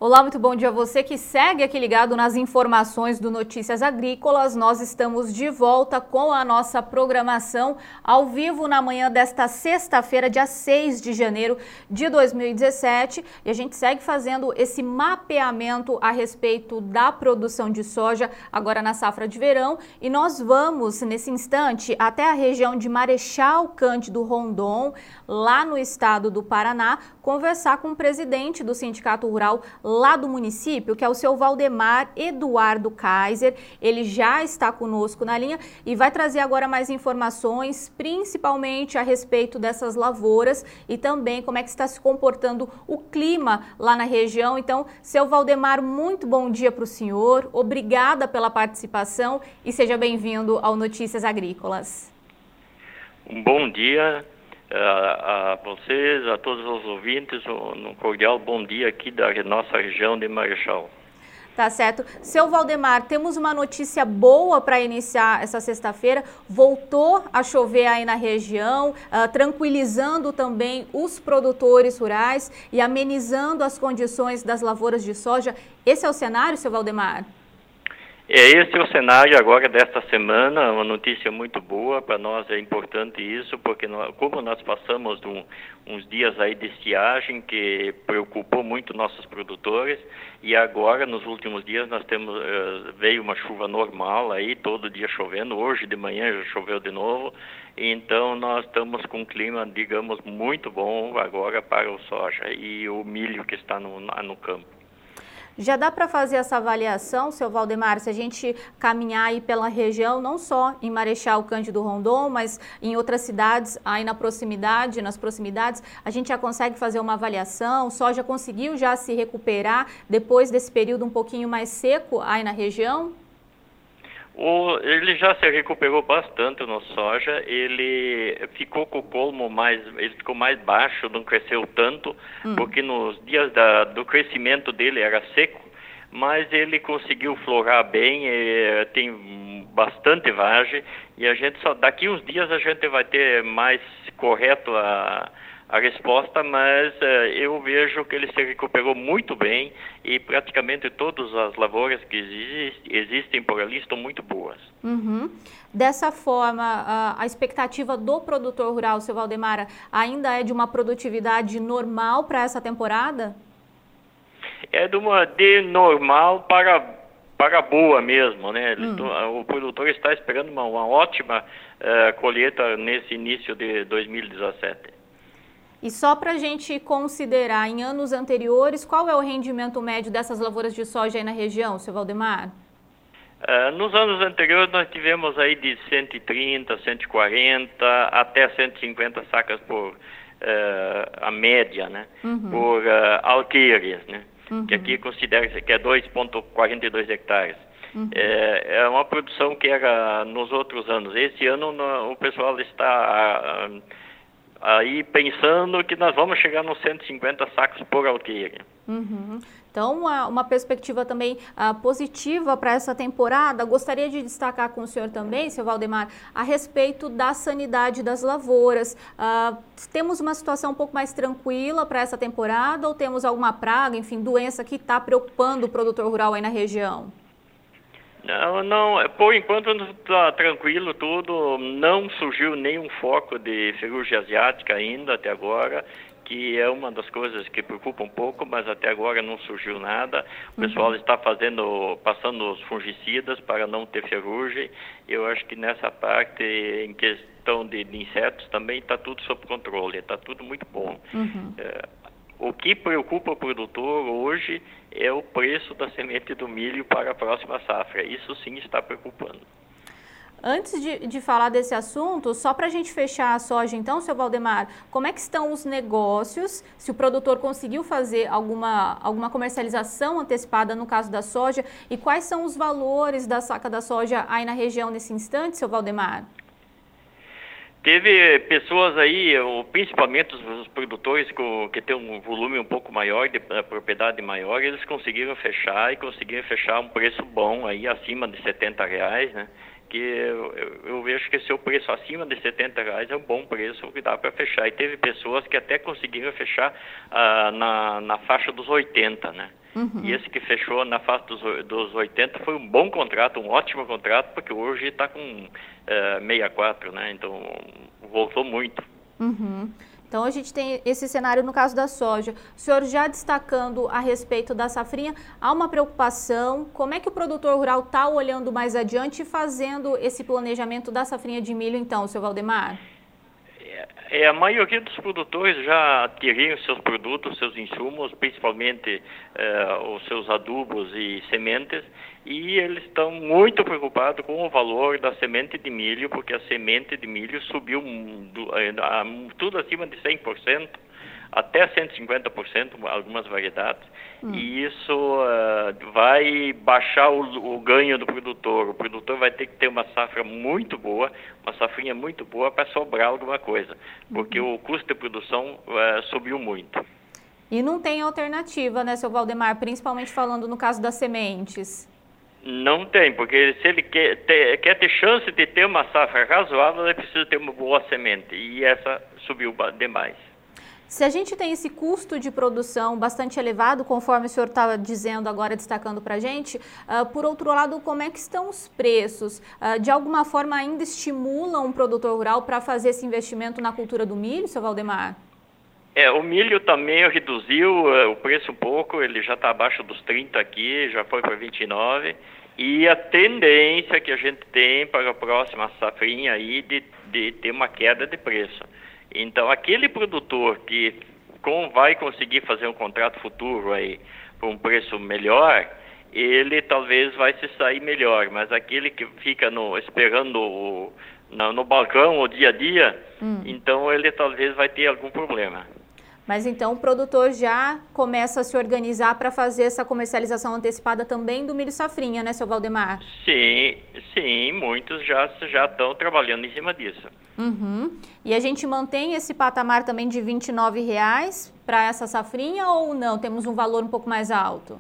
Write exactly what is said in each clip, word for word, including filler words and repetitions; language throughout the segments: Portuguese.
Olá, muito bom dia a você que segue aqui ligado nas informações do Notícias Agrícolas. Nós estamos de volta com a nossa programação ao vivo na manhã desta sexta-feira, dia seis de janeiro de dois mil e dezessete. E a gente segue fazendo esse mapeamento a respeito da produção de soja agora na safra de verão. E nós vamos, nesse instante, até a região de Marechal Cândido Rondon, lá no estado do Paraná, conversar com o presidente do Sindicato Rural lá do município, que é o seu Valdemar Eduardo Kaiser. Ele já está conosco na linha e vai trazer agora mais informações, principalmente a respeito dessas lavouras e também como é que está se comportando o clima lá na região. Então, seu Valdemar, muito bom dia para o senhor, obrigada pela participação e seja bem-vindo ao Notícias Agrícolas. Um bom dia a, a vocês, a todos os ouvintes, um cordial bom dia aqui da nossa região de Marechal. Tá certo. Seu Valdemar, temos uma notícia boa para iniciar essa sexta-feira. Voltou a chover aí na região, uh, tranquilizando também os produtores rurais e amenizando as condições das lavouras de soja. Esse é o cenário, seu Valdemar? É, esse é o cenário agora desta semana, uma notícia muito boa, para nós é importante isso, porque nós, como nós passamos um, uns dias aí de estiagem que preocupou muito nossos produtores, e agora nos últimos dias nós temos, uh, veio uma chuva normal aí, todo dia chovendo, hoje de manhã já choveu de novo, então nós estamos com um clima, digamos, muito bom agora para o soja e o milho que está no, no campo. Já dá para fazer essa avaliação, seu Valdemar, se a gente caminhar aí pela região, não só em Marechal Cândido Rondon, mas em outras cidades aí na proximidade, nas proximidades, a gente já consegue fazer uma avaliação? O soja conseguiu já se recuperar depois desse período um pouquinho mais seco aí na região? O, ele já se recuperou bastante no soja, ele ficou com o colmo mais, ele ficou mais baixo, não cresceu tanto, hum. porque nos dias da, do crescimento dele era seco, mas ele conseguiu florar bem, e, tem bastante vagem, e a gente só, daqui uns dias a gente vai ter mais correto a a resposta, mas uh, eu vejo que ele se recuperou muito bem e praticamente todas as lavouras que exist, existem por ali estão muito boas. Uhum. Dessa forma, a, a expectativa do produtor rural, seu Valdemar, ainda é de uma produtividade normal para essa temporada? É de uma de normal para, para boa mesmo, né? Hum. O produtor está esperando uma, uma ótima uh, colheita nesse início de dois mil e dezessete. E só para a gente considerar, em anos anteriores, qual é o rendimento médio dessas lavouras de soja aí na região, seu Valdemar? Uh, nos anos anteriores nós tivemos aí de cento e trinta, cento e quarenta até cento e cinquenta sacas por uh, a média, né? Uhum. Por uh, alqueires, né? Uhum. Que aqui considera-se que é dois vírgula quarenta e dois hectares. Uhum. É, é uma produção que era nos outros anos. Esse ano no, o pessoal está uh, aí pensando que nós vamos chegar nos cento e cinquenta sacos por alqueire. Uhum. Então, uma, uma perspectiva também uh, positiva para essa temporada. Gostaria de destacar com o senhor também, seu Valdemar, a respeito da sanidade das lavouras. Uh, temos uma situação um pouco mais tranquila para essa temporada ou temos alguma praga, enfim, doença que está preocupando o produtor rural aí na região? Não, não, por enquanto está tranquilo tudo, não surgiu nenhum foco de ferrugem asiática ainda até agora, que é uma das coisas que preocupa um pouco, mas até agora não surgiu nada. O pessoal uhum. está fazendo, passando os fungicidas para não ter ferrugem. Eu acho que nessa parte, em questão de, de insetos, também está tudo sob controle, está tudo muito bom. Uhum. É, o que preocupa o produtor hoje é o preço da semente do milho para a próxima safra. Isso sim está preocupando. Antes de, de falar desse assunto, só para a gente fechar a soja então, seu Valdemar, como é que estão os negócios, se o produtor conseguiu fazer alguma, alguma comercialização antecipada no caso da soja, e quais são os valores da saca da soja aí na região nesse instante, seu Valdemar? Teve pessoas aí, principalmente os produtores que têm um volume um pouco maior, de propriedade maior, eles conseguiram fechar e conseguiram fechar um preço bom aí, acima de setenta reais, né? Que eu, eu vejo vejo que esse o preço acima de setenta reais é um bom preço que dá para fechar. E teve pessoas que até conseguiram fechar uh, na, na faixa dos oitenta, né? Uhum. E esse que fechou na faixa dos, dos oitenta foi um bom contrato, um ótimo contrato, porque hoje está com uh, sessenta e quatro, né? Então voltou muito. Uhum. Então a gente tem esse cenário no caso da soja. O senhor já destacando a respeito da safrinha, há uma preocupação? Como é que o produtor rural está olhando mais adiante e fazendo esse planejamento da safrinha de milho então, seu Valdemar? É, a maioria dos produtores já adquiriram seus produtos, seus insumos, principalmente eh, os seus adubos e sementes, e eles estão muito preocupados com o valor da semente de milho, porque a semente de milho subiu do, a, tudo acima de cem por cento, até cento e cinquenta por cento, algumas variedades, hum. e isso uh, vai baixar o, o ganho do produtor. O produtor vai ter que ter uma safra muito boa, uma safrinha muito boa para sobrar alguma coisa, porque uhum. o custo de produção uh, subiu muito. E não tem alternativa, né, seu Valdemar, principalmente falando no caso das sementes? Não tem, porque se ele quer ter, quer ter chance de ter uma safra razoável, ele precisa ter uma boa semente, e essa subiu demais. Se a gente tem esse custo de produção bastante elevado, conforme o senhor estava dizendo agora, destacando para a gente, uh, por outro lado, como é que estão os preços? Uh, de alguma forma ainda estimulam um produtor rural para fazer esse investimento na cultura do milho, seu Valdemar? É, o milho também reduziu uh, o preço um pouco, ele já está abaixo dos trinta aqui, já foi para vinte e nove, e a tendência que a gente tem para a próxima safrinha aí de, de ter uma queda de preço. Então, aquele produtor que com, vai conseguir fazer um contrato futuro aí por um preço melhor, ele talvez vai se sair melhor, mas aquele que fica no, esperando o, no, no balcão o dia a dia, hum. então ele talvez vai ter algum problema. Mas então o produtor já começa a se organizar para fazer essa comercialização antecipada também do milho safrinha, né, seu Valdemar? Sim, sim, muitos já já estão trabalhando em cima disso. Uhum. E a gente mantém esse patamar também de vinte e nove reais para essa safrinha ou não? Temos um valor um pouco mais alto?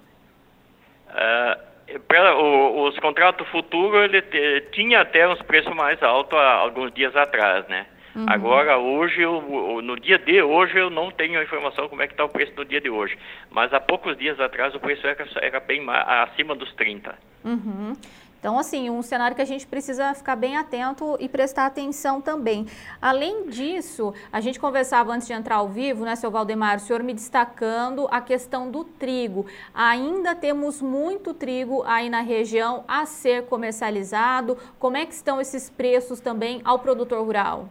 Uh, pra, o, os contratos futuros, ele te, tinha até uns preços mais altos há alguns dias atrás, né? Uhum. Agora, hoje, eu, no dia de hoje, eu não tenho a informação como é que está o preço no dia de hoje. Mas há poucos dias atrás, o preço era, era bem mais, acima dos trinta. Uhum. Então, assim, um cenário que a gente precisa ficar bem atento e prestar atenção também. Além disso, a gente conversava antes de entrar ao vivo, né, seu Valdemar, o senhor me destacando a questão do trigo. Ainda temos muito trigo aí na região a ser comercializado. Como é que estão esses preços também ao produtor rural?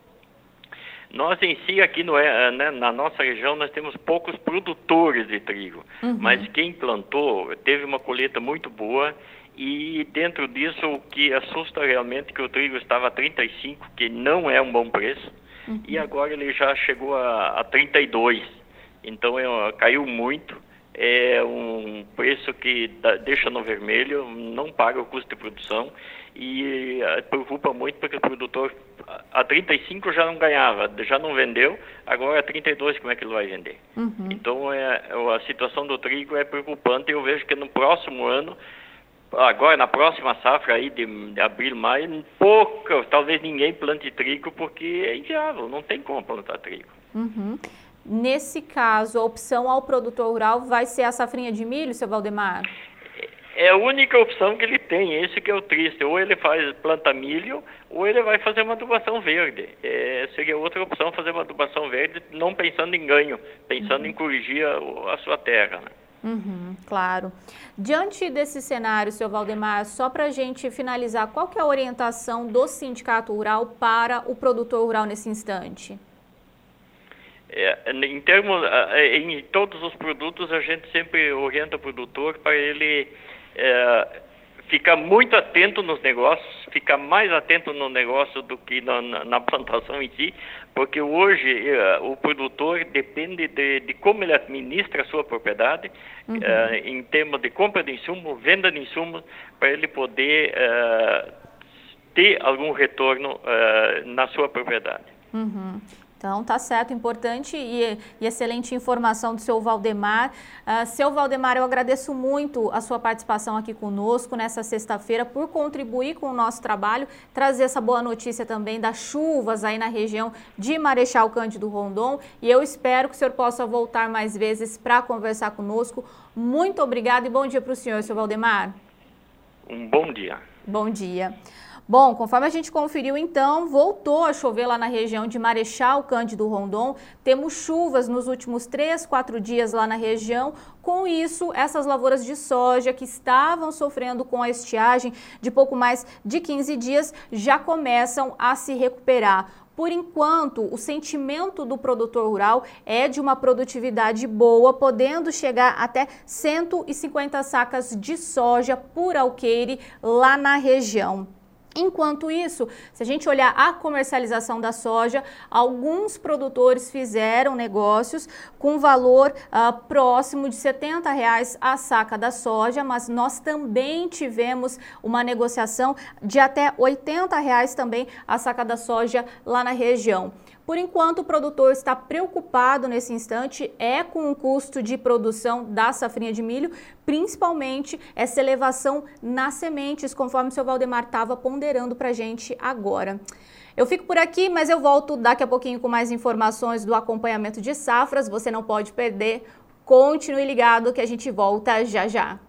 Nós em si aqui no, né, na nossa região nós temos poucos produtores de trigo, uhum. mas quem plantou teve uma colheita muito boa e dentro disso o que assusta realmente é que o trigo estava a trinta e cinco, que não é um bom preço, uhum. e agora ele já chegou a, a trinta e dois, então é, caiu muito, é um preço que dá, deixa no vermelho, não paga o custo de produção e uh, preocupa muito porque o produtor a trinta e cinco já não ganhava, já não vendeu, agora a trinta e dois como é que ele vai vender? Uhum. Então é, a situação do trigo é preocupante e eu vejo que no próximo ano, agora na próxima safra aí de, de abril, maio, pouca, talvez ninguém plante trigo porque é inviável, não tem como plantar trigo. Uhum. Nesse caso, a opção ao produtor rural vai ser a safrinha de milho, seu Valdemar? É a única opção que ele tem, esse que é o triste. Ou ele faz planta milho, ou ele vai fazer uma adubação verde. É, seria outra opção fazer uma adubação verde, não pensando em ganho, pensando uhum. em corrigir a, a sua terra. Né? Uhum, claro. Diante desse cenário, seu Valdemar, só para a gente finalizar, qual que é a orientação do Sindicato Rural para o produtor rural nesse instante? É, em termos, em todos os produtos, a gente sempre orienta o produtor para ele é, ficar muito atento nos negócios, ficar mais atento no negócio do que na, na plantação em si, porque hoje é, o produtor depende de, de como ele administra a sua propriedade, uhum. é, em termos de compra de insumo, venda de insumos, para ele poder é, ter algum retorno é, na sua propriedade. Uhum. Então, tá certo, importante e, e excelente informação do seu Valdemar. Uh, seu Valdemar, eu agradeço muito a sua participação aqui conosco nessa sexta-feira por contribuir com o nosso trabalho, trazer essa boa notícia também das chuvas aí na região de Marechal Cândido Rondon. E eu espero que o senhor possa voltar mais vezes para conversar conosco. Muito obrigado e bom dia para o senhor, seu Valdemar. Um bom dia. Bom dia. Bom, conforme a gente conferiu, então, voltou a chover lá na região de Marechal Cândido Rondon. Temos chuvas nos últimos três, quatro dias lá na região. Com isso, essas lavouras de soja que estavam sofrendo com a estiagem de pouco mais de quinze dias já começam a se recuperar. Por enquanto, o sentimento do produtor rural é de uma produtividade boa, podendo chegar até cento e cinquenta sacas de soja por alqueire lá na região. Enquanto isso, se a gente olhar a comercialização da soja, alguns produtores fizeram negócios com valor uh, próximo de setenta reais a saca da soja, mas nós também tivemos uma negociação de até oitenta reais também a saca da soja lá na região. Por enquanto, o produtor está preocupado nesse instante é com o custo de produção da safrinha de milho, principalmente essa elevação nas sementes, conforme o seu Valdemar estava ponderando para a gente agora. Eu fico por aqui, mas eu volto daqui a pouquinho com mais informações do acompanhamento de safras. Você não pode perder. Continue ligado que a gente volta já já.